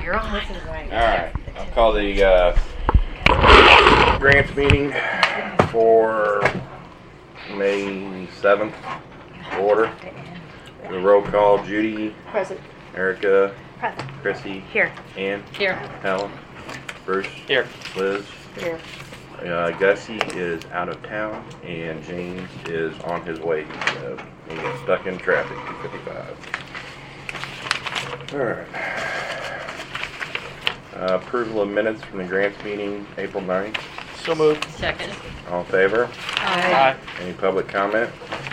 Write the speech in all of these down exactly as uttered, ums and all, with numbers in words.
you're on. Alright, I'll call the uh, grants meeting for May seventh order. The roll call: Judy, Present. Erica, Present. Chrissy, Here. Ann, Here. Helen, Bruce, Here. Liz. Here. Uh, Gussie is out of town, and James is on his way. Uh, he got stuck in traffic, two fifty-five. Alright. Uh, approval of minutes from the grants meeting, April ninth. So moved. Second. All in favor? Aye. Any public comment?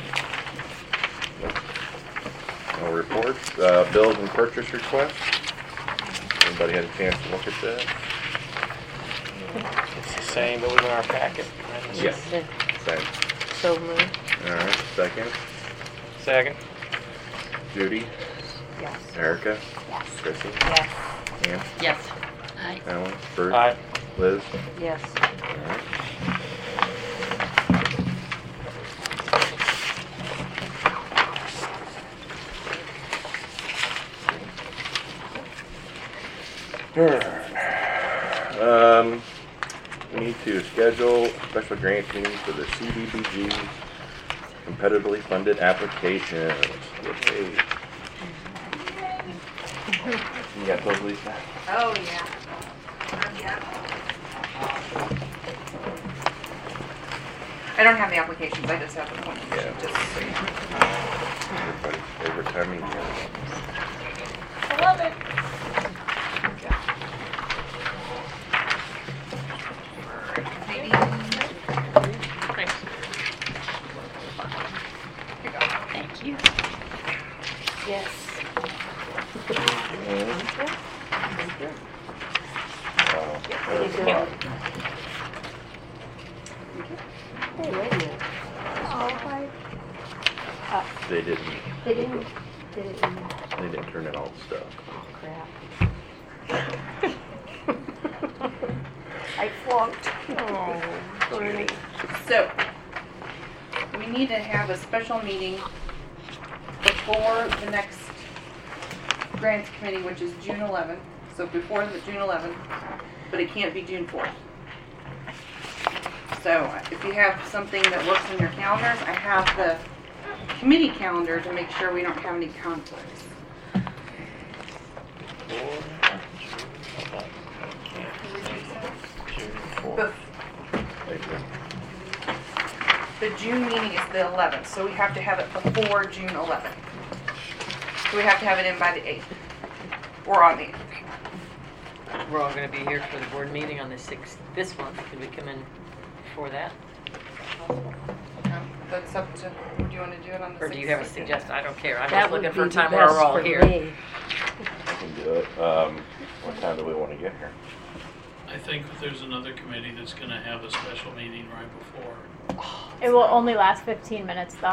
No reports. Uh, bills and purchase requests. Anybody had a chance to look at that? It's the same that was in our packet. Yes. Same. So moved. Alright, second. Second. Judy, Yes. Erica, Yes. Chrissy, Yes. Ann, Yes. Aye. Helen, Bruce, Aye. Liz. Yes. Alright. Alright. Um, we need to schedule a special grant meeting for the C D B G competitively funded applications. Yay. You got those, Lisa? Oh, yeah. Yeah. I don't have the applications, I just have the points. Yeah. Just so you know. Everybody's favorite time of year. I love it. Maybe. Thanks. Here you go. Thank you. Yes. Wow. Hey, wait a minute. Oh, hi. Uh, They didn't, they didn't, they didn't, they didn't turn in all the stuff. oh crap. I flunked. Oh, Bernie. So, we need to have a special meeting before the next grants committee, which is June eleventh. So before the June eleventh, but it can't be June fourth. So if you have something that works in your calendars, I have the committee calendar to make sure we don't have any conflicts. The, the June meeting is the eleventh, so we have to have it before June eleventh. So we have to have it in by the eighth, or on the eighth. We're all going to be here for the board meeting on the sixth this month. Could we come in before that? Um, That's up to, do you want to do it on the sixth? Or do you have a suggestion? I don't care. I'm That just would looking for a be the time where we're best all for here. me. I can do it. Um, what time do we want to get here? I think there's another committee that's gonna have a special meeting right before. It will only last fifteen minutes though.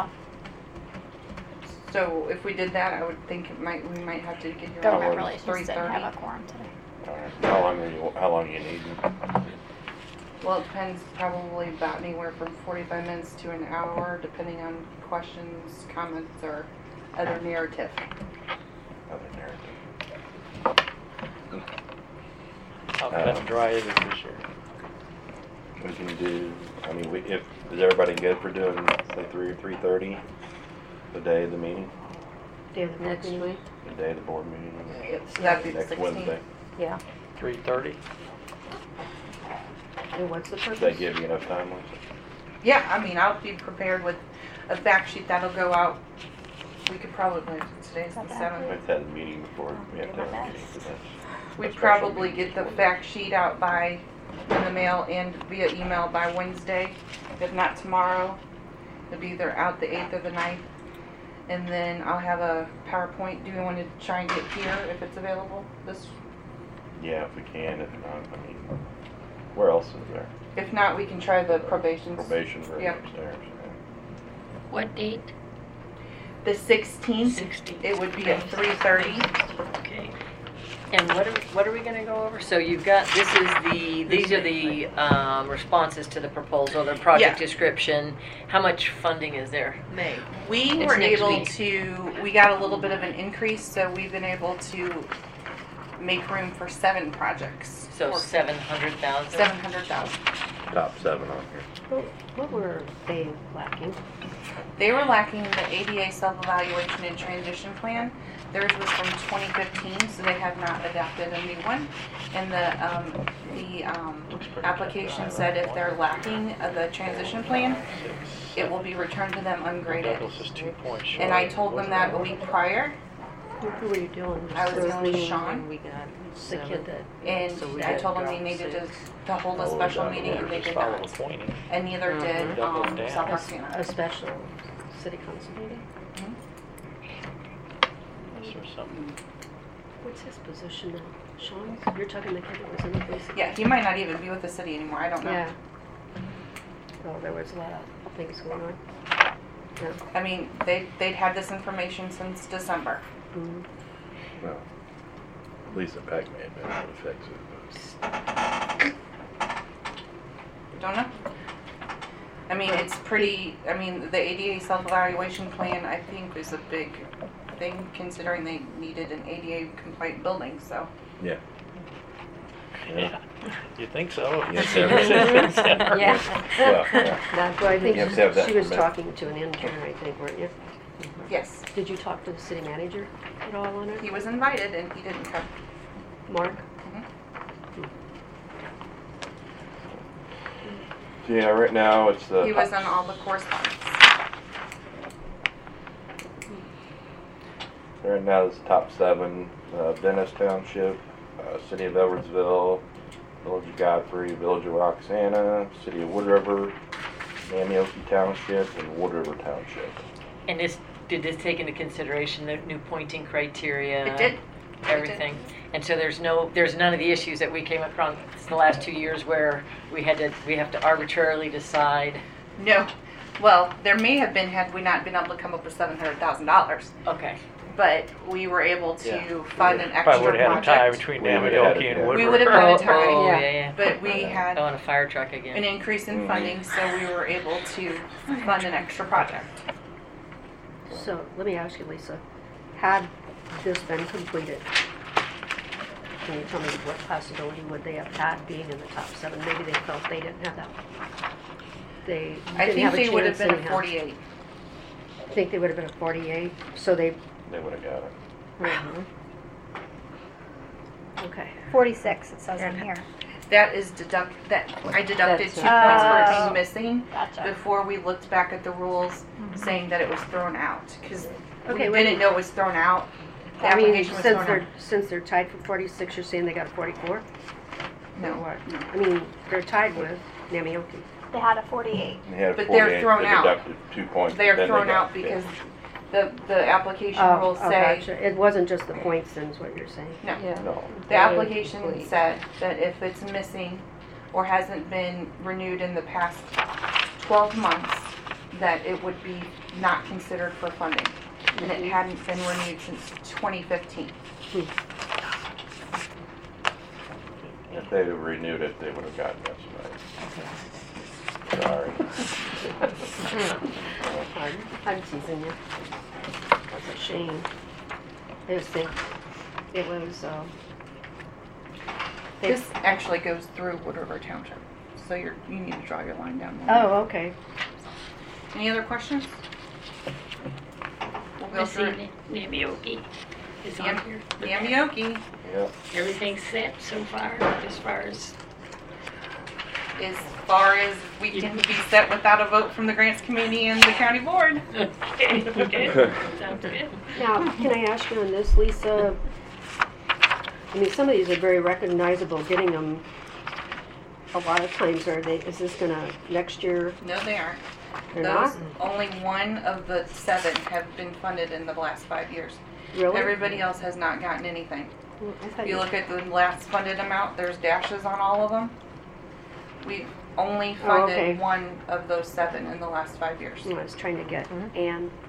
So if we did that, I would think it might, we might have to get here Government around relations three didn't have thirty. a quorum today. Alright. How long are you, how long are you needing? Well, it depends, probably about anywhere from forty-five minutes to an hour, depending on questions, comments, or other narrative. Other narrative. How cut and dry is it this year? We can do, I mean, we, if, is everybody good for doing, say, three or three thirty? The day of the meeting? Do you have the board Next meeting? week? The day of the board meeting? So that'd be the Next Wednesday? sixteenth. Yeah. Three thirty? And what's the Does purpose? that give you enough time, Lisa? Yeah, I mean, I'll be prepared with a fact sheet that'll go out. We could probably, today's the We seventh. have to have a meeting before, we have to have a meeting for this. We'd special probably meeting get the before fact sheet out by, in the mail and via email by Wednesday. If not tomorrow, it'll be either out the eighth or the ninth. And then I'll have a PowerPoint. Do you want to try and get here if it's available? This, Yeah, if we can, if not, I mean, where else is there? if not, we can try the probation. Probation room Yep. upstairs. What date? The sixteenth, sixteenth. it would be at three thirty. Okay. And what are, what are we gonna go over? So you've got, this is the, these are the um, responses to the proposal, the project Yeah. description. How much funding is there? May. We It's were next able week. to, we got a little bit of an increase, so we've been able to make room for seven projects. So Or seven hundred thousand? seven hundred thousand. Top seven on here. What, what were they lacking? They were lacking the A D A self-evaluation and transition plan. Theirs was from twenty fifteen, so they have not adapted a new one. And the, um, the, um, application said if they're lacking of the transition plan, it will be returned to them ungraded. Douglas is two points short. And I told them that a week prior, Who who were you dealing with? I was Sterling dealing with Sean. and We got the kid that. and So we I had told them they dropped needed to, six. to hold a Oh, special down meeting, there. and they Just did follow not. the pointing. And neither did, Douglas um, down. South A, Roxana. a special city council meeting? Yes, or something. What's his position now? Sean? You're talking the kid that was in the police? Yeah, he might not even be with the city anymore, I don't know. Yeah. Well, there was a lot of things going on. Yeah. I mean, they, they'd had this information since December. Mhm. Well, Lisa Peck may have been able to fix it, Don't know. I mean, it's pretty, I mean, the A D A self-evaluation plan, I think, is a big thing, considering they needed an A D A compliant building, so. but, yeah. Yeah. You think so? Yes, You've sir. been there. Yeah. Well, yeah. That's why I think You have to have that she was permit. talking to an intern, I think, weren't you? Yes, Did you talk to the city manager at all on it? he was invited and he didn't come. Mark? So, yeah, right now it's the. He was top- on all the correspondence. Right now it's the top seven, uh, Venice Township, uh, City of Edwardsville, Village of Godfrey, Village of Roxana, City of Wood River, Namioki Township, and Wood River Township. And this, did this take into consideration the new pointing criteria? It did. Everything? And so there's no, there's none of the issues that we came across the last two years where we had to, we have to arbitrarily decide, No, well, there may have been had we not been able to come up with seven hundred thousand dollars, okay. but we were able to Yeah. fund an extra Probably would've had a tie project. between We would've had Namioki it, and yeah. Woodward. We would've had a Oh, tie. oh, Yeah. yeah, yeah. But we had Oh, and a fire truck an again. increase in Mhm. funding, so we were able to fund an extra project. So, let me ask you, Lisa, had this been completed, can you tell me what possibility would they have had being in the top seven? Maybe they felt they didn't have that. They I didn't think have a they would have chance been a anyhow. forty-eight. Think they would have been a forty-eight, so they, They would've got it. mhm. Okay. Forty-six, it says in And- here. That is deduct, that, I deducted That's- two points for it Oh. being missing Gotcha. before we looked back at the rules saying that it was thrown out. Cause we Okay, wait a didn't know it was thrown out. The I mean, application was since thrown they're, out. since they're tied for forty-six, you're saying they got a forty-four? No, Or what? no. I mean, they're tied with Namioki. They had a forty-eight. They had a But they're forty-eight, thrown they out. deducted two points. They are then thrown got out it. because the, the application Oh, rules oh, say, gotcha. It wasn't just the points then, is what you're saying? no. No, The application said that if it's missing or hasn't been renewed in the past twelve months, that it would be not considered for funding. And it hadn't been renewed since twenty fifteen. if they renewed it, they would've gotten this, right? Sorry. Pardon? I'm teasing you. That's a shame. I just think it was, um, they- This actually goes through Wood River Township, so you're, you need to draw your line down. there. oh, okay. Any other questions? We'll go through it. Namioki is on Nam- here. Namioki Yep. Everything's set so far, as far as, as far as we can be set without a vote from the grants committee and the county board. okay, okay, sounds good. Now, can I ask you on this, Lisa? I mean, some of these are very recognizable, getting them, a lot of times are they, is this gonna, next year, No, they aren't. they're Those, not? only one of the seven have been funded in the last five years. Really? Everybody else has not gotten anything. Well, I thought If you look at the last funded amount, there's dashes on all of them. We've only Oh, okay. funded one of those seven in the last five years. I was trying to get Ann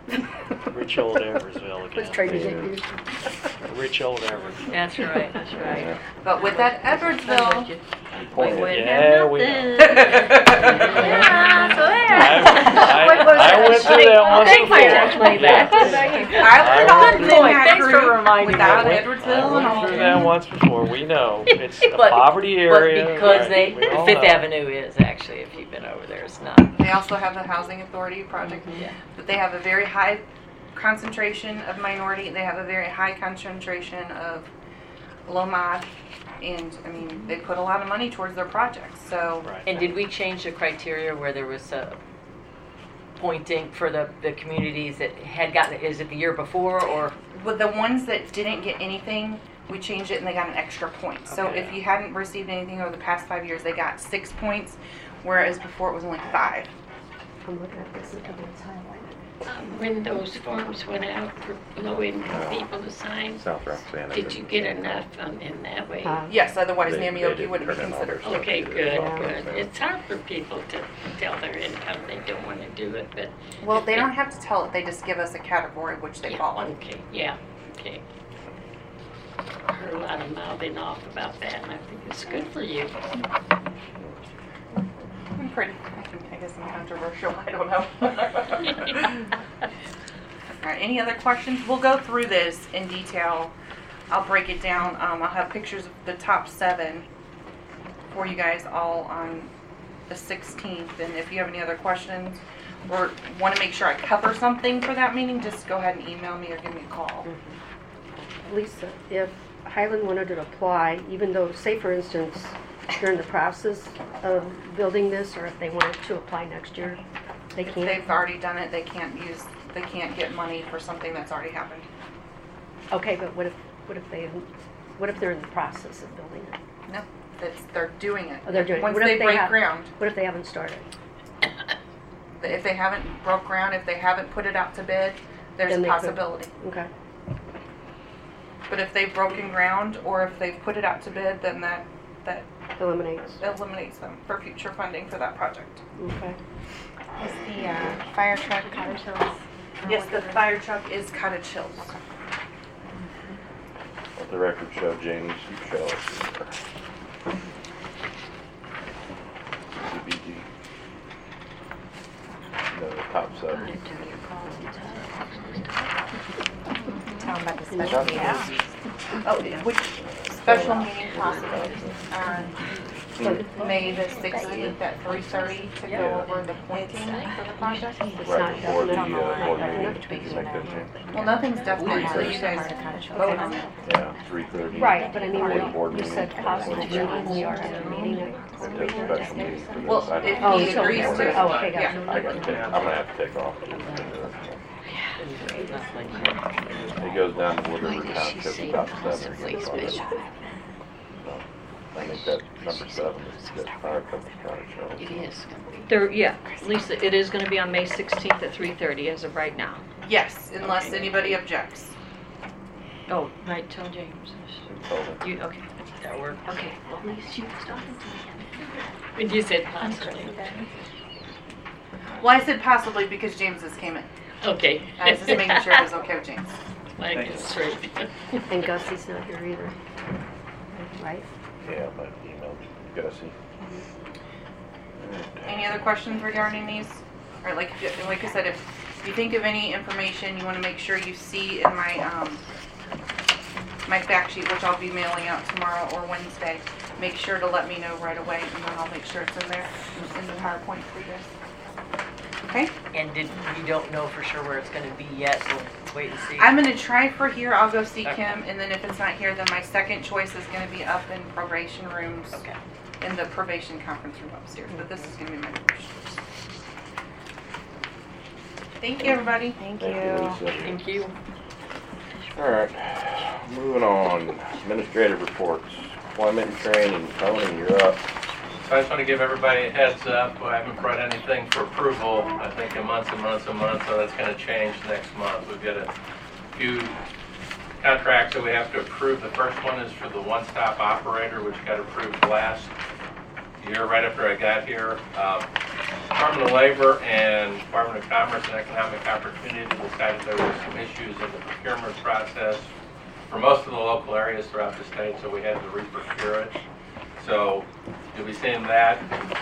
Rich old Eversville again. Was trying to get you. Rich old Eversville. That's right, that's right. Yeah. But with that Edwardsville, Good We point. wouldn't Yeah, have we nothing. know. Yeah, so there. I, Wait, was I, I that went through that once Take my before. tax money back. Yeah. I was I on went in through- that Thanks for group reminding me. without I went- Edwardsville I and went all. through that once before. We know. It's a But- poverty area. But because right, they, we all Fifth know. Avenue is actually, if you've been over there, it's not. They also have the Housing Authority project, Yeah. but they have a very high concentration of minority. They have a very high concentration of low mod, and I mean, they put a lot of money towards their projects. So Right. And did we change the criteria where there was a pointing for the, the communities that had gotten, is it the year before or? with the ones that didn't get anything, we changed it and they got an extra point. So Okay. if you hadn't received anything over the past five years, they got six points, whereas before it was only five. I'm looking at this until it's highlighted. Um, When those forms went out for low-income people to sign, South Roxana. did you get enough um, in that way? Uh, Yes, otherwise They- they Namioki didn't wouldn't be turn in all their considered. stuff. Okay, good, Yeah. good. It's hard for people to tell their income, they don't want to do it, but. Well, they don't have to tell it, they just give us a category which they Yeah, fall in. Okay, yeah, okay. I heard a lot of mouthing off about that, and I think it's good for you. I'm pretty, I guess I'm controversial, I don't know. All right, any other questions? We'll go through this in detail. I'll break it down. Um, I'll have pictures of the top seven for you guys all on the sixteenth. And if you have any other questions or want to make sure I cover something for that meeting, just go ahead and email me or give me a call. Lisa, if Highland wanted to apply, even though, say for instance, during the process of building this, or if they wanted to apply next year, they If can't? they've already done it, they can't use, they can't get money for something that's already happened. Okay, but what if, what if they, what if they're in the process of building it? No, that's, they're doing it. Oh, they're doing it. Once What if they they break have- ground. What if they haven't started? If they haven't broke ground, if they haven't put it out to bid, there's Then a they could- possibility. Okay, But if they've broken ground or if they've put it out to bid, then that, that eliminates, eliminates them for future funding for that project. okay. Is the uh, fire truck Cottage Hills? Yes, the fire truck is Cottage Hills. Let the record show James Shell. C B G. No, the top seven. Tell them about the special meeting. Oh, which special meeting possible? Um, May the sixteenth at three thirty to go over the pointing for the project? It's Right not before the, definite. uh, board Not meeting. definite. Make that change. Well, nothing's definite until you guys vote on it. Yeah, three thirty. Right, but I mean, Before the board you meeting. said possible, we are at a meeting at If there's a special meeting for this. Well, I if don't- he so- agrees to it. oh, okay, Yeah. gotcha. I gotta take, I'm gonna have to take off. It goes down to whatever township, top seven. So, I think that's number seven, is that fire company Cottage It Hills. is gonna be. There, yeah, Lisa, it is gonna be on May sixteenth at three thirty as of right now. Yes, unless anybody objects. Oh, right, tell James. Told him. You, okay, That work. okay, well, at least you was talking to me. When you said possibly. Well, I said possibly because James's came in. Okay. I was just making sure it was okay with James. Like it's straight. And Gussie's not here either, right? Yeah, I emailed Gussie. Any other questions regarding these? Or like, like I said, if you think of any information you want to make sure you see in my, um, my fact sheet, which I'll be mailing out tomorrow or Wednesday, make sure to let me know right away and then I'll make sure it's in there, in the PowerPoint for you guys. Okay? And did, you don't know for sure where it's gonna be yet, we'll wait and see. I'm gonna try for here, I'll go see Okay. Kim, and then if it's not here, then my second choice is gonna be up in probation rooms. Okay. In the probation conference room upstairs, but this is gonna be my first choice. Thank you, everybody. Thank Thank you, you. Lisa. Thank you. All right, moving on. Administrative reports, employment and training. Tony, you're up. So I just want to give everybody a heads up. I haven't brought anything for approval, I think, in months and months and months, so that's going to change next month. We've got a few contracts that we have to approve. The first one is for the one-stop operator, which got approved last year, right after I got here. Um, Department of Labor and Department of Commerce and Economic Opportunity decided there were some issues in the procurement process for most of the local areas throughout the state, so we had to re-procure it. So you'll be seeing that.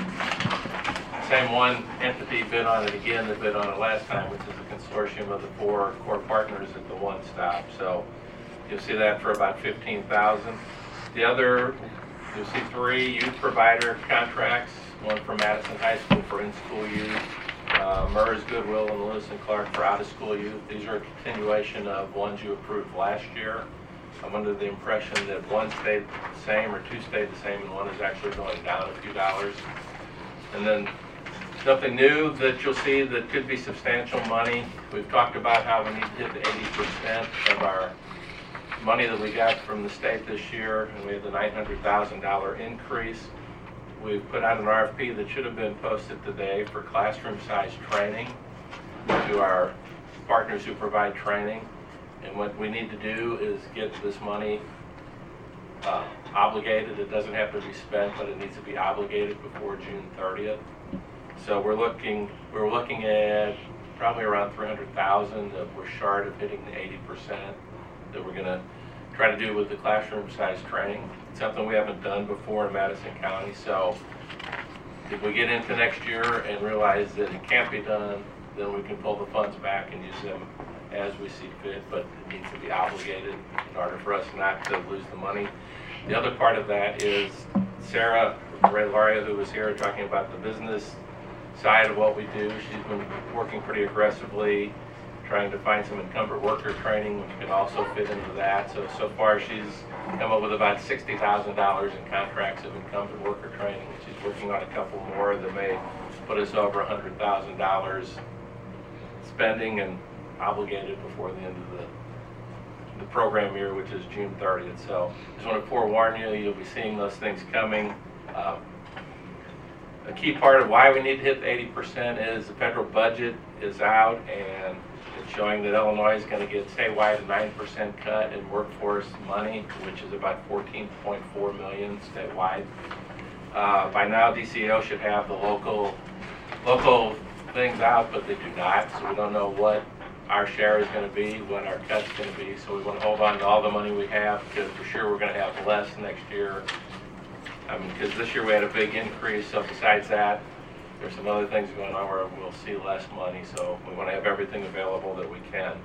Same one entity bid on it again that bid on it last time, which is a consortium of the four core partners at the one stop. So you'll see that for about fifteen thousand dollars. The other, you'll see three youth provider contracts, one for Madison High School for in-school youth, uh, Murray's Goodwill and Lewis and Clark for out-of-school youth. These are a continuation of ones you approved last year. I'm under the impression that one stayed the same or two stayed the same and one is actually going down a few dollars. And then something new that you'll see that could be substantial money. We've talked about how we need to hit the eighty percent of our money that we got from the state this year, and we had the nine hundred thousand dollar increase. We've put out an R F P that should have been posted today for classroom size training to our partners who provide training. And what we need to do is get this money uh, obligated. It doesn't have to be spent, but it needs to be obligated before June thirtieth. So we're looking, we're looking at probably around three hundred thousand that we're short of hitting the eighty percent that we're going to try to do with the classroom size training. It's something we haven't done before in Madison County. So if we get into next year and realize that it can't be done, then we can pull the funds back and use them as we see fit, but it needs to be obligated in order for us not to lose the money. The other part of that is Sarah Ray Laria, who was here talking about the business side of what we do. She's been working pretty aggressively trying to find some incumbent worker training, which can also fit into that. So, so far she's come up with about sixty thousand dollars in contracts of incumbent worker training. She's working on a couple more that may put us over one hundred thousand dollars spending and obligated before the end of the the program year, which is June thirtieth. So just want to forewarn you, you'll be seeing those things coming. Um, a key part of why we need to hit the eighty percent is the federal budget is out and it's showing that Illinois is going to get statewide a nine percent cut in workforce money, which is about fourteen point four million statewide. Uh, by now D C O should have the local local things out, but they do not, so we don't know what our share is going to be, what our cut's going to be. So we want to hold on to all the money we have, because for sure we're going to have less next year. I mean, because this year we had a big increase, so besides that, there's some other things going on where we'll see less money, so we want to have everything available that we can.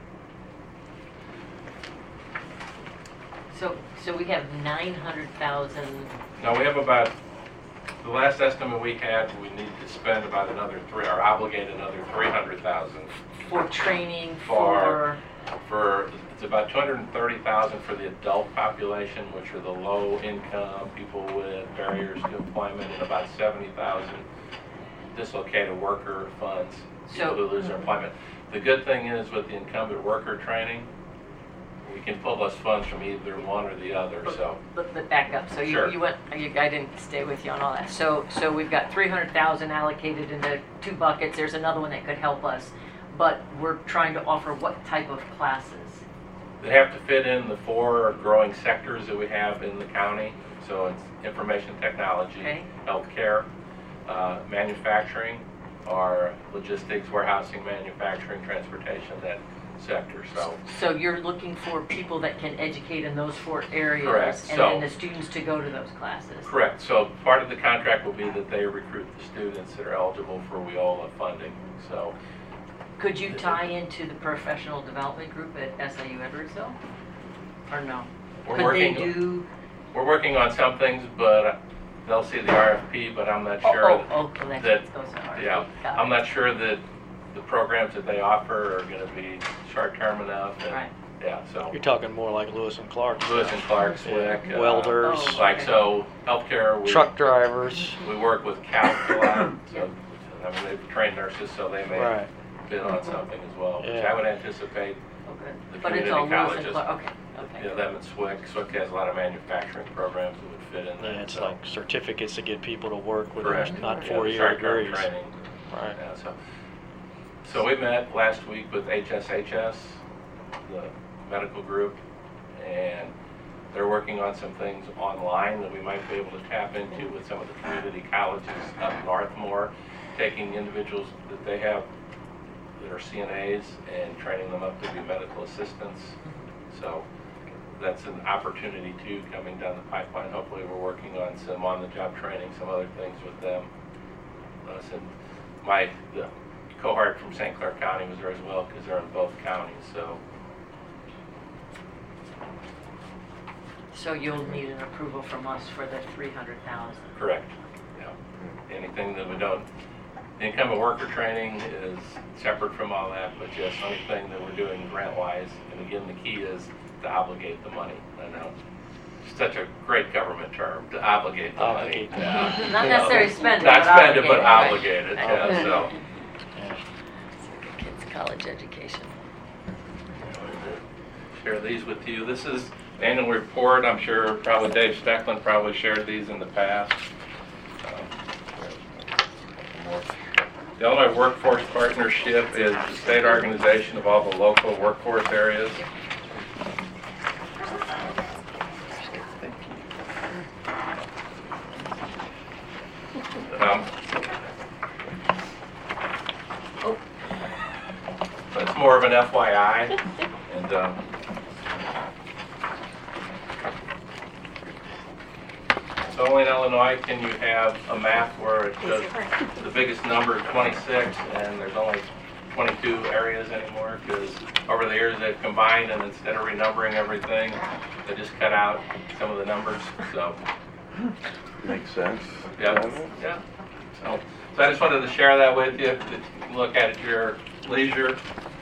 So, so we have nine hundred thousand. Now we have about, the last estimate we had, we need to spend about another three, or obligate another three hundred thousand. For training, For, for, for, it's about two hundred thirty thousand for the adult population, which are the low income, people with barriers to employment, and about seventy thousand dislocated worker funds, people So- who lose their employment. The good thing is with the incumbent worker training, we can pull those funds from either one or the other, so. but, but back up, so you, Sure. you went, you, I didn't stay with you on all that. So, so we've got three hundred thousand allocated into two buckets, there's another one that could help us, but we're trying to offer what type of classes? They have to fit in the four growing sectors that we have in the county. So it's information technology, Okay. healthcare, uh, manufacturing, or logistics, warehousing, manufacturing, transportation, that sector. So So you're looking for people that can educate in those four areas? Correct. And So- then the students to go to those classes? correct. So part of the contract will be that they recruit the students that are eligible for WIOLA funding. So Could you tie into the professional development group at S I U Edwardsville? Or no? we're Could working. they do? We're working on some things, but they'll see the R F P. But I'm not Oh, sure. oh, oh, well, that that- goes hard. Yeah, Got I'm it. not sure that the programs that they offer are going to be short-term enough. And, Right. Yeah, so You're talking more like Lewis and Clark. Lewis stuff. and Clark, Yeah, Swick, uh, welders, Oh. like Okay. so, healthcare. We, truck drivers. We work with Cal a lot. Yeah. So, I mean, they've trained nurses, so they may Right. bid on something as well. Which Yeah. I would anticipate. Okay. The But it's community all Lewis and colleges. Clark, okay, okay. You know, them and Swick. Swick has a lot of manufacturing programs that would fit in there. Yeah, it's so. like certificates to get people to work with Correct. them, not Yeah, four-year short-term degrees. training. Right. Yeah, so, so we met last week with H S H S, the medical group, and they're working on some things online that we might be able to tap into with some of the community colleges up north more. taking individuals that they have that are C N As and training them up to be medical assistants. So that's an opportunity too coming down the pipeline. Hopefully we're working on some on-the-job training, some other things with them. Us and my the cohort from Saint Clair County was there as well because they're in both counties. So. So you'll need an approval from us for the three hundred thousand. Correct. Yeah. Anything that we don't, the incumbent worker training is separate from all that, but yes, anything that we're doing grant-wise, and again, the key is to obligate the money. I know it's such a great government term, to obligate the Obligate. money. Yeah. Not necessarily spend it, Not but spend it, but obligate obligate it, it, right. yeah, so. Kids' college education. Share these with you. This is the annual report. I'm sure probably Dave Stecklin probably shared these in the past. Um, The Illinois Workforce Partnership is the state organization of all the local workforce areas. Um, but it's more of an F Y I, and um, so only in Illinois can you have a map where it shows the biggest number is twenty-six, and there's only twenty-two areas anymore, because over the years they've combined, and instead of renumbering everything, they just cut out some of the numbers. So Makes sense. yeah, yeah. So, so I just wanted to share that with you. You can look at it at your leisure.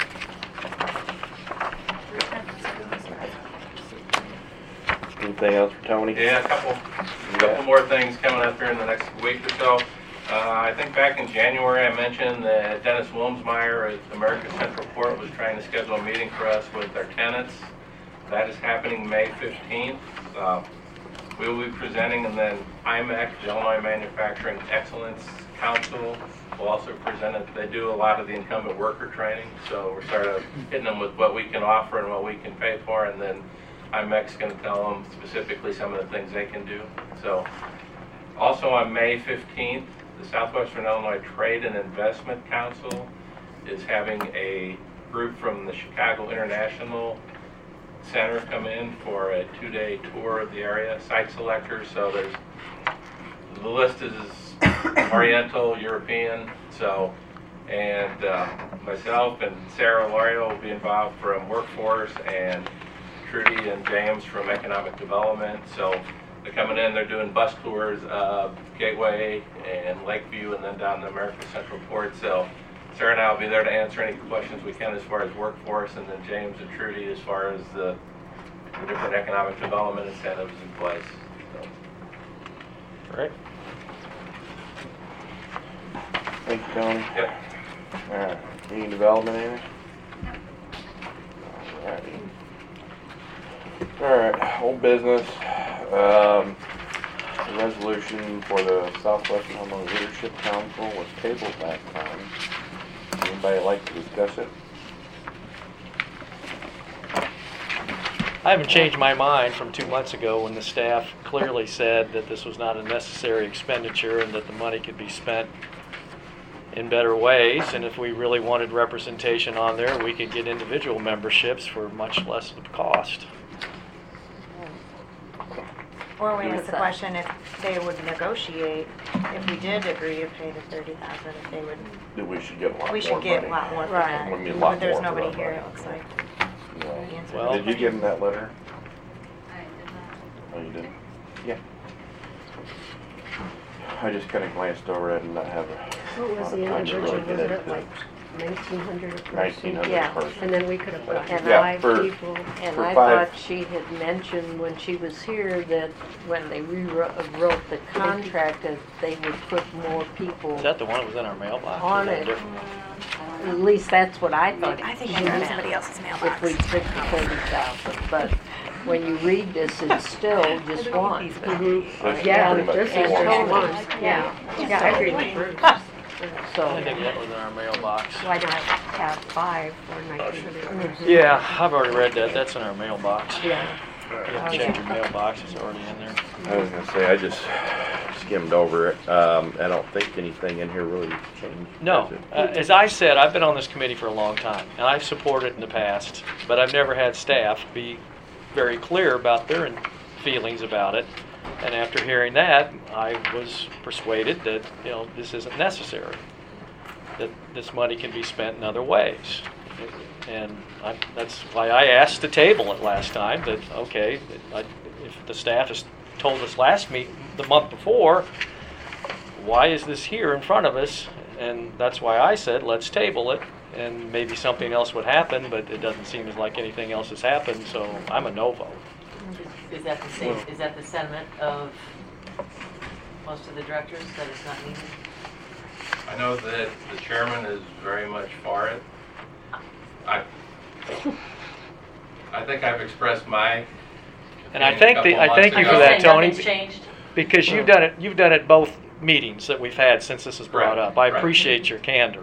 Anything else for Tony? Yeah, a couple, a couple more things coming up here in the next week or so. Uh, I think back in January I mentioned that Dennis Wilmsmeyer at American Central Port was trying to schedule a meeting for us with our tenants. That is happening May fifteenth. Uh, we will be presenting, and then I M E C, the Illinois Manufacturing Excellence Council, will also present it. They do a lot of the incumbent worker training, so we're sort of hitting them with what we can offer and what we can pay for, and then I M E C's going to tell them specifically some of the things they can do. So, also on May fifteenth, the Southwestern Illinois Trade and Investment Council is having a group from the Chicago International Center come in for a two-day tour of the area, site selectors. So there's, the list is Oriental, European, so, and uh, myself and Sarah Lorio will be involved from Workforce, and Trudy and James from Economic Development. So they're coming in, they're doing bus tours of Gateway and Lakeview, and then down to American Central Port. So Sarah and I will be there to answer any questions we can as far as workforce, and then James and Trudy as far as the, the different economic development incentives in place. So. Right. Thank you, Tony. Yep. All right. Any development, Amy? All righty. All right. Old business. Um, the resolution for the Southwestern Illinois Leadership Council was tabled last time. Anybody like to discuss it? I haven't changed my mind from two months ago when the staff clearly said that this was not a necessary expenditure and that the money could be spent in better ways. And if we really wanted representation on there, we could get individual memberships for much less of the cost. Or we asked the question if they would negotiate, if we did agree to pay the thirty thousand, if they would, That we should get a lot more we should money. get a lot more for Right. that. We need a lot But there's more for nobody that here, money. it looks like. No. to answer Well- the Did you give him that letter? Oh, you didn't? Yeah. I just kind of glanced over it and not have a What was lot the of time to individual, really get was it into like nineteen hundred a person? nineteen hundred Yeah. person. And then we could have put And Yeah, five for- people. And For I five- thought she had mentioned when she was here that when they rewrote wrote the contract that they would put more people Is that the one that was in our mailbox? on Is that it. different? At least that's what I thought. I think she I got meant, somebody else's if mailbox. we took the thirty thousand, but when you read this, it's still just one. That's Yeah, pretty much this is and one. just Tony. one, yeah. Yeah, I agree with Bruce. I So, didn't think that was in our mailbox. Why do I have five for nineteen hundred? Yeah, I've already read that. That's in our mailbox. Yeah. You have to check your mailbox. It's already in there. I was gonna say, I just, just skimmed over it. Um, I don't think anything in here really changed. No, has it? uh, as I said, I've been on this committee for a long time, and I've supported it in the past, but I've never had staff be very clear about their in- feelings about it. And after hearing that, I was persuaded that, you know, this isn't necessary, that this money can be spent in other ways. And I, that's why I asked to table it last time, that, okay, I, if the staff has told us last meet, the month before, why is this here in front of us? And that's why I said, let's table it, and maybe something else would happen, but it doesn't seem as like anything else has happened, so I'm a no vote. Is that the same, is that the sentiment of most of the directors, that it's not needed? I know that the chairman is very much for it. I, I think I've expressed my And I opinion a thank the, couple I months thank you ago. for that, Tony, Nothing's changed? because you've done it, you've done it both meetings that we've had since this was brought Right, up. I right. appreciate your candor.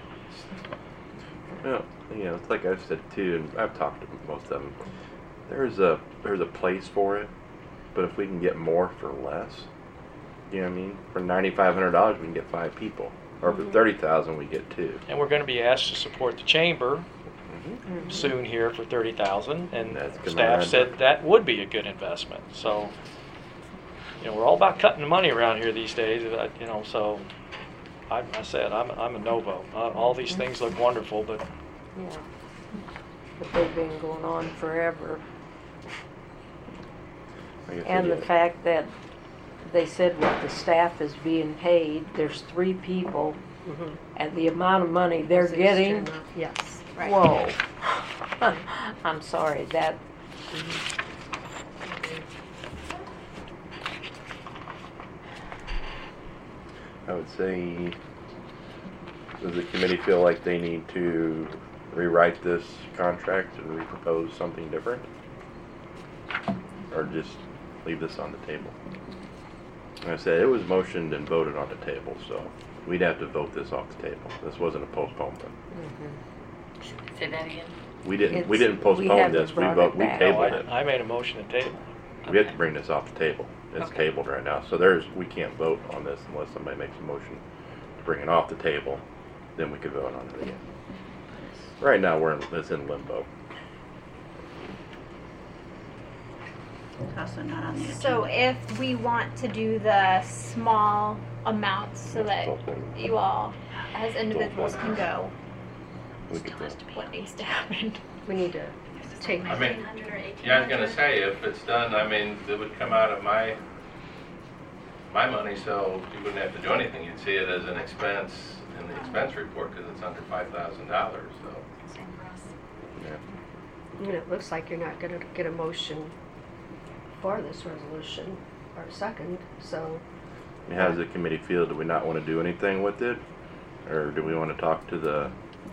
Well, you know, it's like I've said too, and I've talked to most of them. There's a there's a place for it, but if we can get more for less, you know what I mean? For ninety-five hundred dollars, we can get five people, or for thirty thousand, we get two. And we're going to be asked to support the chamber Mm-hmm. soon here for thirty thousand, and That's good staff memorandum. said that would be a good investment. So, you know, we're all about cutting the money around here these days. uh, You know, so I, I said I'm I'm a no vote. Uh, all these things look wonderful, but Yeah. But they've been going on forever. I guess And we the get- fact that they said what the staff is being paid, there's three people, Mhm. and the amount of money they're Six, getting, two, Yes, right. whoa. I'm sorry, that, I would say, does the committee feel like they need to rewrite this contract and repropose something different? Or just leave this on the table? Like I said, it was motioned and voted on the table, so we'd have to vote this off the table. This wasn't a postponement. Say that again? We didn't, we It's- didn't we postpone haven't this, we brought vote, it we back. no, tabled it. I, I made a motion to table. We have to bring this off the table. It's Okay. tabled right now, so there's, we can't vote on this unless somebody makes a motion to bring it off the table, then we could vote on it again. Right now, we're in, it's in limbo. Also not on the agenda. So if we want to do the small amounts so that you all, as individuals, can go, We could vote. what needs to happen? We need to take, I mean, yeah, I was gonna say, if it's done, I mean, it would come out of my, my money, so you wouldn't have to do anything. You'd see it as an expense in the expense report, because it's under five thousand dollars, so. Yeah. and it looks like you're not gonna get a motion for this resolution or a second, so. How does the committee feel? Do we not want to do anything with it? Or do we want to talk to the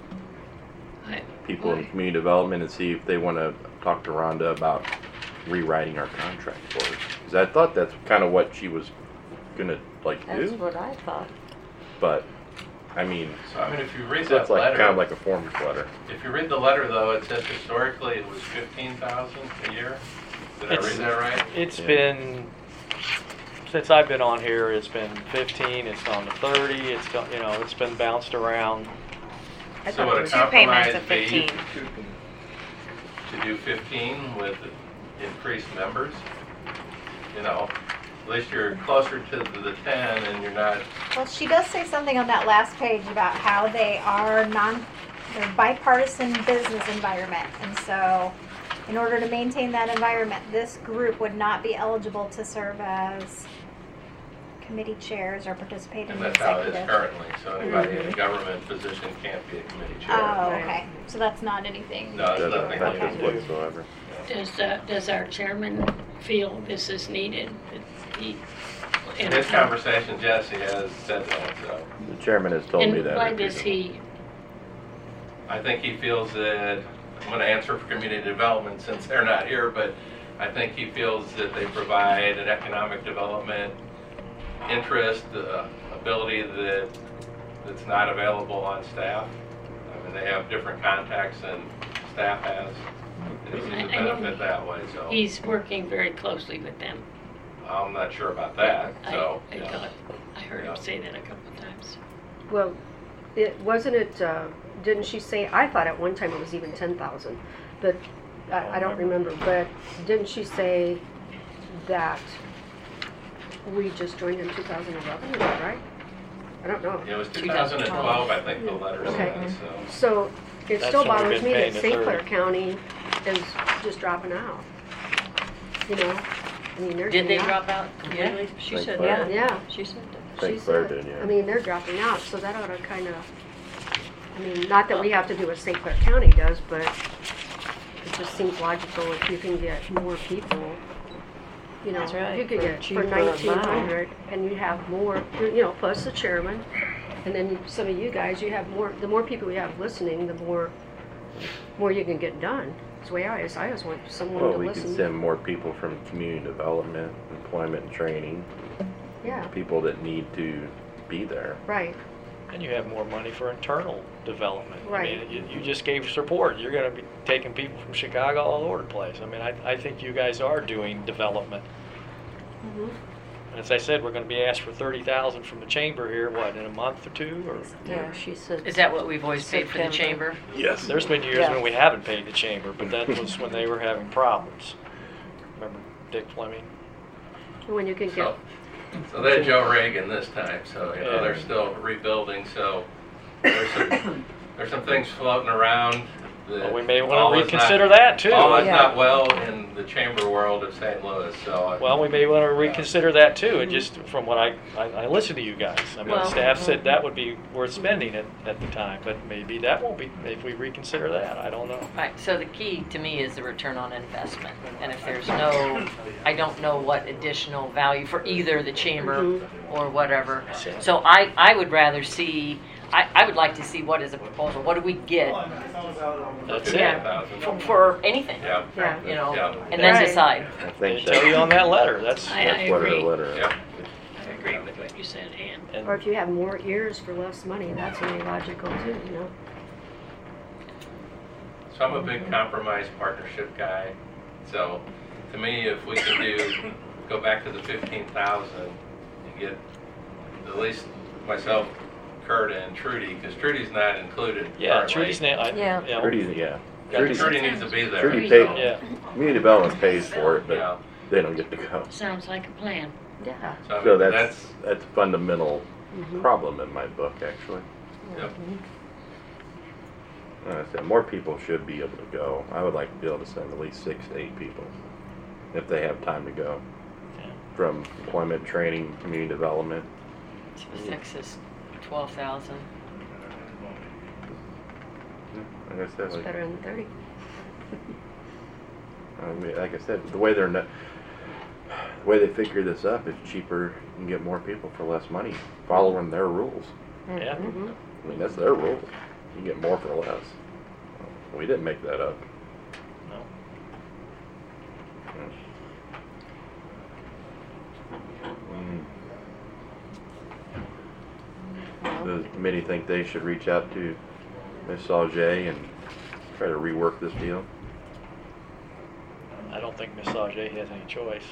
I- people in community development and see if they want to talk to Rhonda about rewriting our contract for us? Because I thought that's kind of what she was gonna like that's do, what I thought. but I mean, So, I mean, if you read so it's that like letter. kind of like a form letter. If you read the letter, though, it says historically it was fifteen thousand a year. Did I It's- read that right? It's Yeah. been, since I've been on here, it's been fifteen, it's gone to thirty, it's, gone- you know, it's been bounced around. I So thought would it a was two payments compromise of be fifteen. to do fifteen with increased members? You know, at least you're closer to the the ten and you're not, Well, she does say something on that last page about how they are non, they're bipartisan business environment. And so, in order to maintain that environment, this group would not be eligible to serve as committee chairs or participate in and the that's how it is executive. currently. So anybody in a government position can't be a committee chair. Oh, okay. So that's not anything. No, it's Doesn't nothing affect like us that. whatsoever. Does, uh, does our chairman feel this is needed? That he- In his conversation, Jesse has said that, so. The chairman has told me And that. why if you does don't- he, I think he feels that, I'm going to answer for community development since they're not here, but I think he feels that they provide an economic development interest, uh, ability that, that's not available on staff. I mean, they have different contacts than staff has. And he seems to I- I know benefit that way, so. he's working very closely with them? I'm not sure about that, I, so. I yeah. thought, I heard Yeah. him say that a couple of times. Well, it, wasn't it, uh, didn't she say, I thought at one time it was even ten thousand, but I, I don't remember, but didn't she say that we just joined in two thousand eleven, is that right? I don't know. It was two thousand twelve, I think the letter Okay. said, so. So it That's still when we've bothers been me that paying the Saint Clair thirty. County is just dropping out. You know, I mean, they're. Did they getting drop out. out completely? She Saint said Clair. that. Yeah. She said that. She Saint Clair said- did, yeah. I mean, they're dropping out, so that ought to kind of, I mean, not that we have to do what Saint Clair County does, but it just seems logical if you can get more people. You know, That's right, you could for a get for cheaper nineteen amount. hundred, and you have more, you know, plus the chairman, and then some of you guys, you have more. The more people you have listening, the more, more you can get done. It's the way I always, I always want someone Well, to we listen. could send more people from community development, employment and training, Yeah, people that need to be there. right. And you have more money for internal development. Right. I mean, you, you just gave support. You're gonna be taking people from Chicago all over the place. I mean, I, I think you guys are doing development. Mm-hmm. As I said, we're gonna be asked for thirty thousand from the chamber here, what, in a month or two, or? Yeah, she said. Is that what we've always paid for the September. chamber? Yes. There's been years Yeah. when we haven't paid the chamber, but that was when they were having problems. Remember Dick Fleming? When you can get. So, so they're Joe Reagan this time, so, you know, Yeah. they're still rebuilding, so there's some, there's some things floating around. that Well, we may all wanna is reconsider not- that too. All is Yeah. not well in the chamber world of Saint Louis, so. I- Well, we may want to reconsider that too, and just from what I, I, I listened to you guys. I mean, Well- staff said that would be worth spending at, at the time, but maybe that won't be, maybe we reconsider that, I don't know. Right, so the key to me is the return on investment. And if there's no, I don't know what additional value for either the chamber or whatever. So I, I would rather see, I, I would like to see what is a proposal, what do we get That's fifteen it. thousand. for, for anything, Yeah. Yeah. you know, Yeah. and then Right. decide. I They think tell you that's, on that letter, that's, I, I that's what her agree. letter. Yeah. I agree with what you said, Ann. Or and if you have more ears for less money, that's only logical too, you know? So I'm a big compromise partnership guy, so to me, if we can do, go back to the fifteen thousand and get at least myself, Kurt and Trudy, because Trudy's not included yeah, currently. Trudy's name, I, Yeah. you know, Trudy, yeah. Yeah, Trudy, Trudy needs to be there. Trudy so- paid- yeah. community development pays for it, Yeah. but they don't get to go. Sounds like a plan. Yeah. So, I So mean, that's, that's a fundamental Mhm. problem in my book, actually. Yep. Like I said, more people should be able to go. I would like to be able to send at least six to eight people, if they have time to go. Yeah. From employment, training, community development. Six is twelve thousand. Like I said, It's like, better than thirty. I mean, like I said, the way they're not, the way they figure this up is cheaper. You can get more people for less money, following their rules. Yeah. Mhm. I mean, that's their rules. You get more for less. We didn't make that up. No. Mm. Does the committee think they should reach out to Miz Sauget and try to rework this deal? I don't think Miss Sauget has any choice.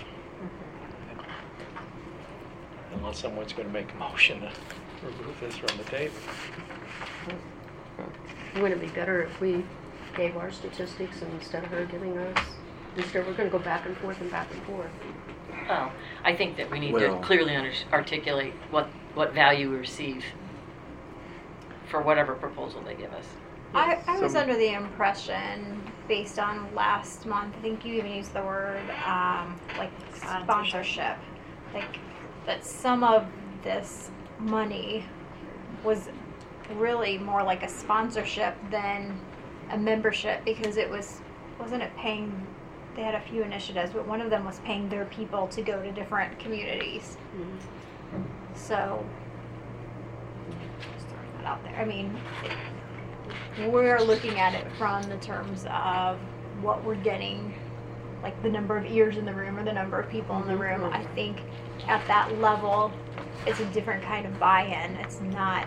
Unless someone's gonna make a motion to remove this from the table. Wouldn't it be better if we gave our statistics and instead of her giving us, instead we're gonna go back and forth and back and forth. Well, I think that we need to Well- clearly under- articulate what, what value we receive for whatever proposal they give us. I, I was Some- under the impression, based on last month, I think you even used the word, um, like sponsorship, like that some of this money was really more like a sponsorship than a membership, because it was, wasn't it paying, they had a few initiatives, but one of them was paying their people to go to different communities. So, just throwing that out there. I mean, it, we're looking at it from the terms of what we're getting, like the number of ears in the room or the number of people in the room. I think at that level, it's a different kind of buy-in. It's not.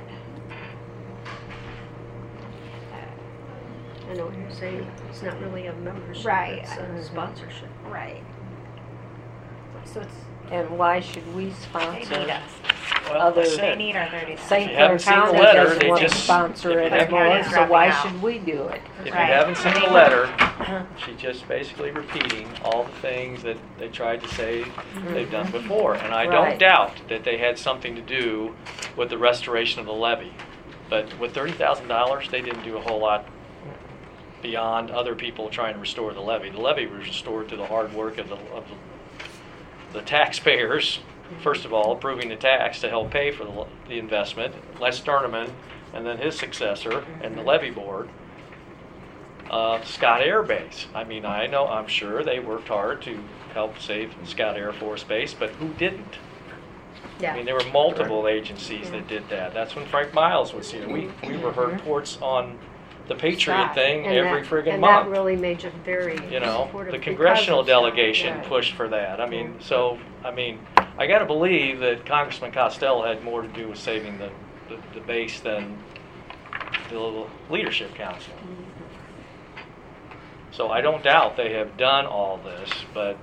I know what you're saying, it's not really a membership, Right. it's a sponsorship. Right. So it's And why should we They need sponsor us. Well, I Other- They said, need our thirty thousand. Saint you Clair haven't seen the County letter, doesn't they want to just- sponsor if it you anymore, haven't- so why dropping out. should we do it? if you Right. haven't seen They the would- letter, she's just basically repeating all the things that they tried to say they've done before. And I don't Right. doubt that they had something to do with the restoration of the levee. But with thirty thousand dollars, they didn't do a whole lot beyond other people trying to restore the levee. The levee was restored through the hard work of the, of the, the taxpayers, first of all, approving the tax to help pay for the, the investment, Les Sturneman, and then his successor, and the levee board, uh, Scott Air Base. I mean, I know, I'm sure they worked hard to help save Scott Air Force Base, but who didn't? I mean, there were multiple agencies that did that. That's when Frank Miles was here. We, we were heard reports on the Patriot Scott. thing And every that- friggin' And that month. really made you very You know, supportive the because congressional of Scott. delegation Right. pushed for that. I mean, so, I mean, I gotta believe that Congressman Costello had more to do with saving the, the, the base than the leadership council. So I don't doubt they have done all this, but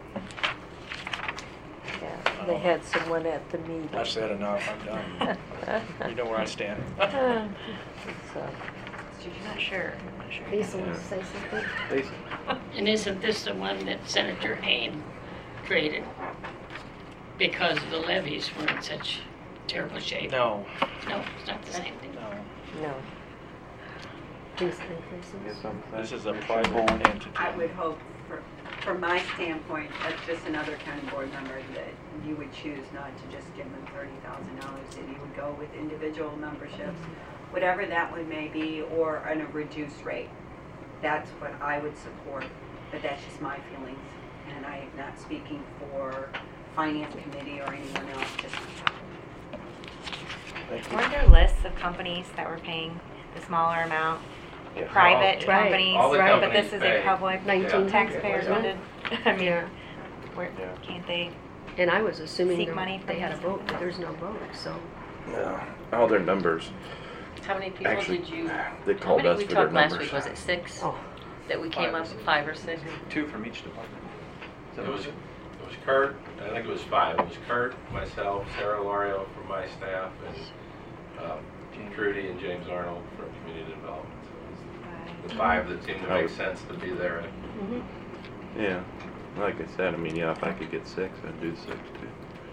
Yeah, they had someone at the meeting. I've said enough, I'm done. You know where I stand. So, You're not sure. I'm not sure. Lisa wants to say something? Lisa? And isn't this the one that Senator Hayne created? Because the levees were in such terrible shape. No, No, it's not the same thing. no. no. Lisa increases? Get something? This is a private entity. I would hope, for, from my standpoint, as just another county board member, that you would choose not to just give them thirty thousand dollars, that you would go with individual memberships, whatever that one may be, or on a reduced rate. That's what I would support, but that's just my feelings, and I am not speaking for finance committee or anyone else, just Thank you. Weren't there lists of companies that were paying the smaller amount? Yeah. Private Right. companies, All the but this companies is pay. a public Nineteen taxpayer hundred, funded. I mean, Yeah. where, Yeah. can't they? And I was assuming Seek there- money they from had a this. vote, but there's no vote, so. No, all their numbers. How many people Actually, did you, they how called many us we for their talked last numbers. week? Was it six? Oh. That we came Five up or with, five or six? Two from each department. Is that It what was, you it was Kurt, I think it was five. It was Kurt, myself, Sarah Lario from my staff, and um, Trudy and James Arnold from Community Development. So it was the five that seemed to make sense to be there. Yeah, like I said, I mean, yeah, if I could get six, I'd do six too.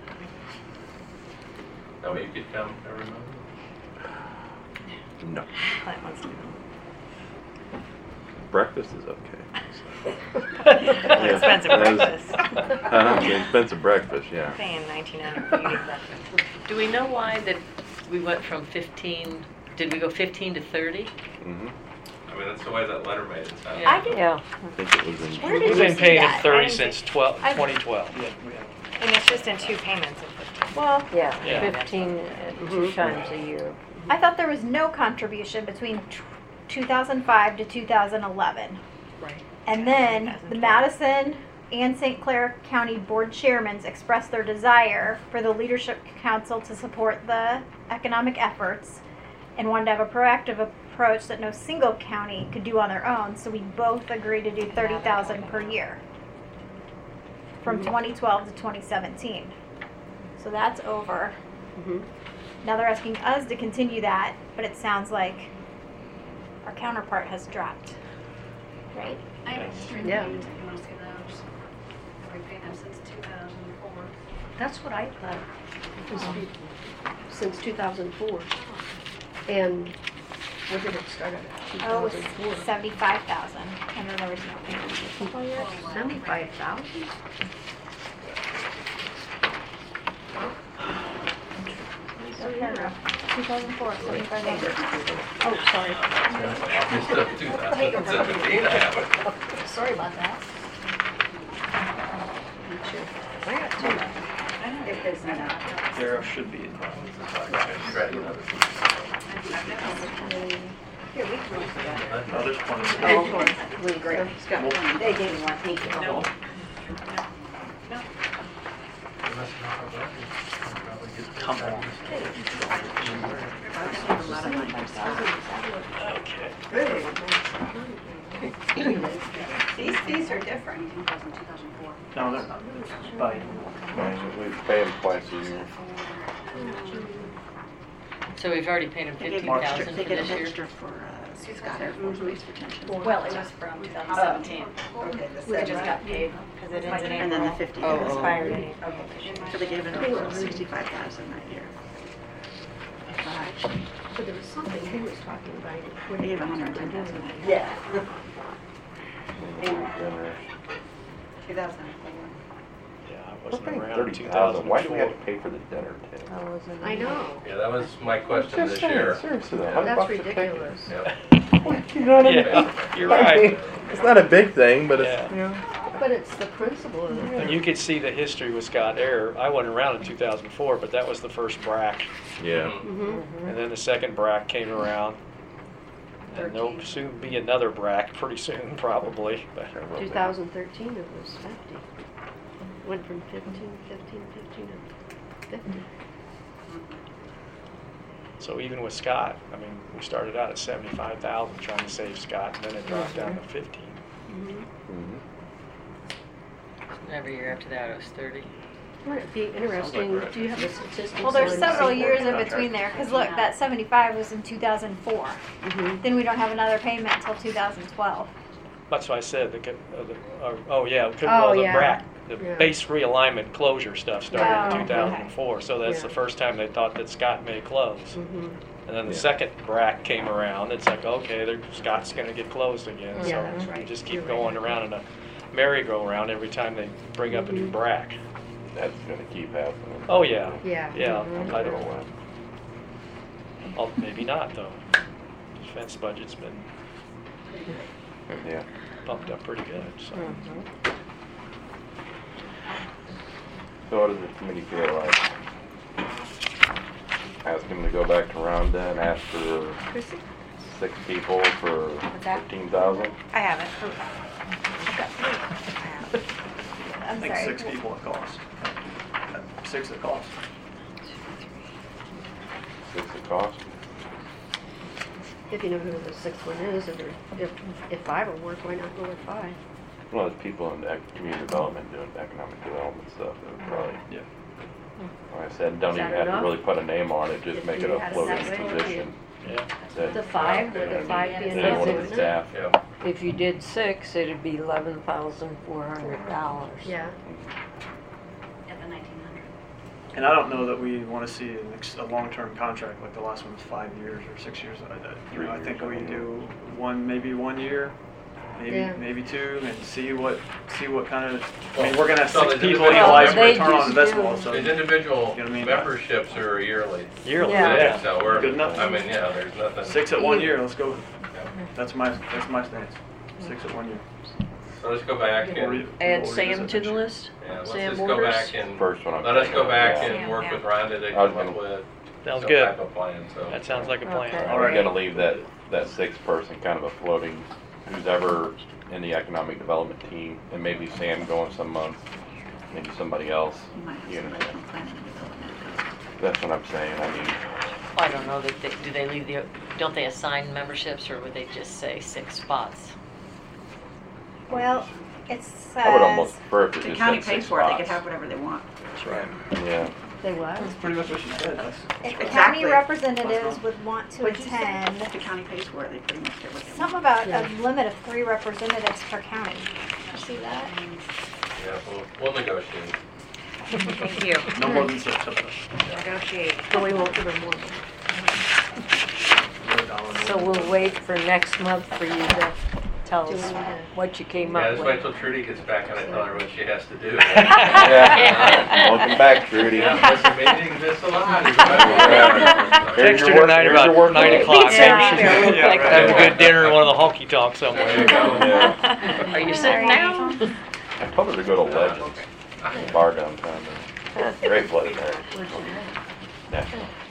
That way you could come every month. No, Clint wants to go. breakfast is okay. An expensive that was- breakfast. Uh, the expensive breakfast, yeah. Paying nineteen hundred for eating breakfast. Do we know why that we went from fifteen, did we go fifteen to thirty? Mm-hmm. I mean, that's the way that letter made it sound. Yeah. I did, Yeah. I think it was in. Where did We've you been see paying that? it thirty I didn't since see- twelve, I- twenty twelve. Yeah, we have. and it's just in two payments of fifteen. Well, Yeah, Yeah. fifteen, uh, two times a year. I thought there was no contribution between t- two thousand five to two thousand eleven. Right. And then the Madison and Saint Clair County Board Chairmans expressed their desire for the Leadership Council to support the economic efforts and wanted to have a proactive approach that no single county could do on their own. So we both agreed to do thirty thousand per year from twenty twelve to twenty seventeen. So that's over. Mhm. Now they're asking us to continue that, but it sounds like our counterpart has dropped, right? I haven't Yeah. renewed most of those. I've paid them since two thousand four. That's what I thought, it was since two thousand four. And when did it start at, two Oh, it thousand was four? seventy-five thousand, and then there was no payment. Seventy-five thousand? two thousand four, seventy-five thousand. Oh, sorry. Instead of two thousand seventeen, I have it. Sorry about that. I got two. if there's enough. There should be. Try to get another. Here, we can look at it. Oh, there's plenty. Oh, great. Scott, they gave me one, thank you. No. Come on. These, these are They're different. two thousand, two thousand four. No, they're not. By, We pay them twice a year. So we've already paid them They get fifteen an extra, thousand they for get this an year? extra for, uh, Scott Air Force Base retention. Well, it was from two thousand seventeen. Okay, the We just seven. got paid. Because it ends in And then the April. fifty. Oh, It oh. expired in April. So they gave it sixty-five thousand that year. But But there was something he was talking about. they gave a hundred and ten thousand that year. Yeah. Dinner. Two thousand four. Yeah, I We're wasn't paying around in thirty two thousand. thousand Why do we have four. to pay for the dinner too? I wasn't. I know. Yeah, that was my question Just this saying, year. seriously, though, Yeah. hundred That's bucks a ticket. ridiculous. Yep. You know what I mean? Yeah, you're I right. mean, it's not a big thing, but it's, Yeah. you know. But it's the principle of And it. you could see the history with Scott Air. I wasn't around in two thousand four, but that was the first B R A C. Yeah. Mm-hmm. And then the second B R A C came around. And there'll soon be another B R A C pretty soon, probably. But two thousand thirteen, it was fifty. Went from fifteen, fifteen, fifteen to fifty. So even with Scott, I mean, we started out at seventy-five thousand trying to save Scott, and then it dropped down to fifteen. Mhm. Every year after that, it was thirty. Wouldn't it be interesting, do you have the statistics? Well, there's on several the years in contract? between there, because look, that seventy-five was in two thousand four. Mhm. Then we don't have another payment until two thousand twelve. That's why I said, the, co- uh, the, uh, oh yeah, because, Oh, well, the yeah. B R A C, the Yeah. base realignment closure stuff started Oh, in okay. two thousand four. So that's Yeah. the first time they thought that Scott may close. Mhm. And then the Yeah. second B R A C came around, it's like, okay, they're, Scott's gonna get closed again. Yeah, that's So you right. just You're keep right. going around in a merry-go-round every time they bring up a new B R A C. That's gonna keep happening. Oh, yeah. Yeah. Yeah, Mhm. I don't know. Oh, maybe not, though. Defense budget's been Yeah. bumped up pretty good, so. Mhm. So what does the committee feel like? Ask him to go back to Rhonda and ask for Chrissy? six people for that? fifteen thousand? I have it. I've got three. I have it. I I'm think sorry. six people it costs. Six it costs. Six the cost? If you know who the sixth one is, if, if, if five will work, why not go with five? Well, there's people in ec- community development doing economic development stuff that would probably, Yeah. like I said, don't Is even that have to enough? really put a name on it, just If make you it a had it floating that way, position. Yeah. that- The five, would the five be Yeah, enough? one of the staff. Yeah. If you did six, it'd be eleven thousand four hundred dollars. Yeah. At the nineteen hundred. And I don't know that we want to see an ex- a long-term contract like the last one was five years or six years. I, I, you know, I think we do one, maybe one year, maybe Yeah. maybe two, and see what see what kind of. I mean, we're gonna have So six there's people individual analyze members- return on just investment. do- Also, These individual You know what I mean? memberships are yearly. Yearly, Yeah. yeah. So we're, Good enough. I mean, yeah, there's nothing. six at one year. Let's go. Yeah. That's my that's my stance. Six at one year. So let's go back We'll re- and, Add we'll Sam revisit to next the year. list? yeah, let's Sam just go Borders? back and, First one I'm let us go thinking of, back yeah. and work Yeah. with Rhonda to I was come gonna- up with Sounds some good. type of plan, so. That sounds like a plan. Okay. We're gonna leave that, that sixth person kind of a floating, who's ever in the economic development team, and maybe Sam going some months, maybe somebody else. You might have You know, somebody from planning and development. that's what I'm saying, I mean, I don't know, that they, do they leave the, don't they assign memberships, or would they just say six spots? Well, it says. I would almost prefer if it The just county said pays six for it, they spots. could have whatever they want. That's right. Yeah, They what? That's pretty much what she said. That's, If the Exactly. county representatives would want to What'd you say? attend, If the county pays for it, they pretty much get what they want. something about Yeah. a limit of three representatives per county. You see that? Yeah, we'll, we'll negotiate. Thank you. no more than six of us. Negotiate. So we won't give them more. No dollar. So we'll wait for next month for you to tell Do us we need to- what you came Yeah, up just wait with. till Trudy gets back and I tell her what she has to do. Yeah. Welcome back, Trudy. Yeah, listen, maybe exists a lot. Here's Text your her work- tonight here's your about work nine day. o'clock. Yeah. Yeah, right. Have a good dinner in one of the honky tonks somewhere. Yeah. Are you sitting down? I told her to go to Legends, bar downtown there. Great place there. Yeah.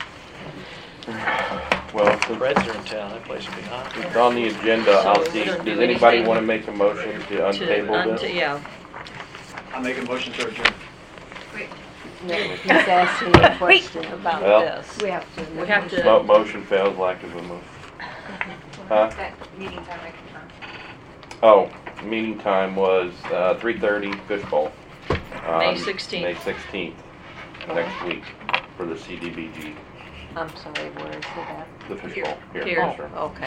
Well, since Reds are in town, that place would be hot. it's on the agenda, I'll So we see, don't does do anybody anything wanna make a motion to To, untable unta- this? yeah. I make a motion to adjourn. No, he's asking a question about Well- this. We have to. We have to. Mo- motion fails, lack of a move. Huh? That meeting's already confirmed. Oh, meeting time was, uh, three thirty, fishbowl. May on sixteenth. May sixteenth, next week, for the C D B G, I'm sorry, where is it at? the fishbowl. Here, Here. yes, sir. Oh, okay.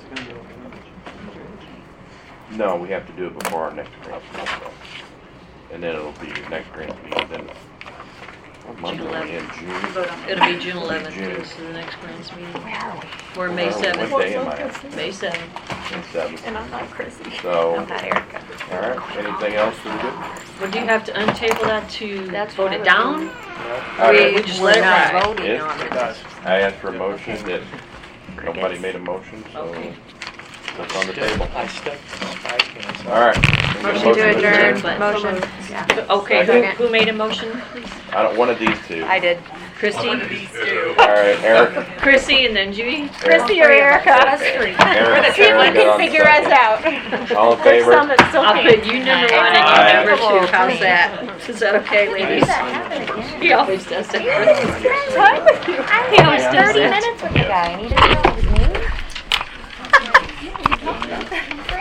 No, we have to do it before our next grant meeting, so. And then it'll be next grant meeting, then Monday eleventh. in June. It'll be June eleventh, June. this is the next grants meeting. Where are we? We're May Where are we? seventh. What day am I at? May seventh. May seventh. And I'm not Chrissy. So, I'm not Erica. all right, anything else for the good? Would you have to untable that to That's vote what I it was down? Okay. We just We're let it not ride? voting Yes. on it. Guys, I asked for a motion that nobody made a motion, so Okay. that's on the table. I stepped back and it's- All right. Motion to adjourn, adjourn. motion, yeah. Okay, who, Second. who made a motion, please? I don't, one of these two. I did. Christie? All right, Eric. Chrissy and then Judy? Chrissy or Erica? Eric, See if we Eric got can on figure us second. out. All in There's favor? some that still I'll can't. put you number one and Aye. you number two, how's that? Is that okay, ladies? He always does that. What's wrong with you? I He always had does thirty that. minutes with the guy and he didn't know it was me.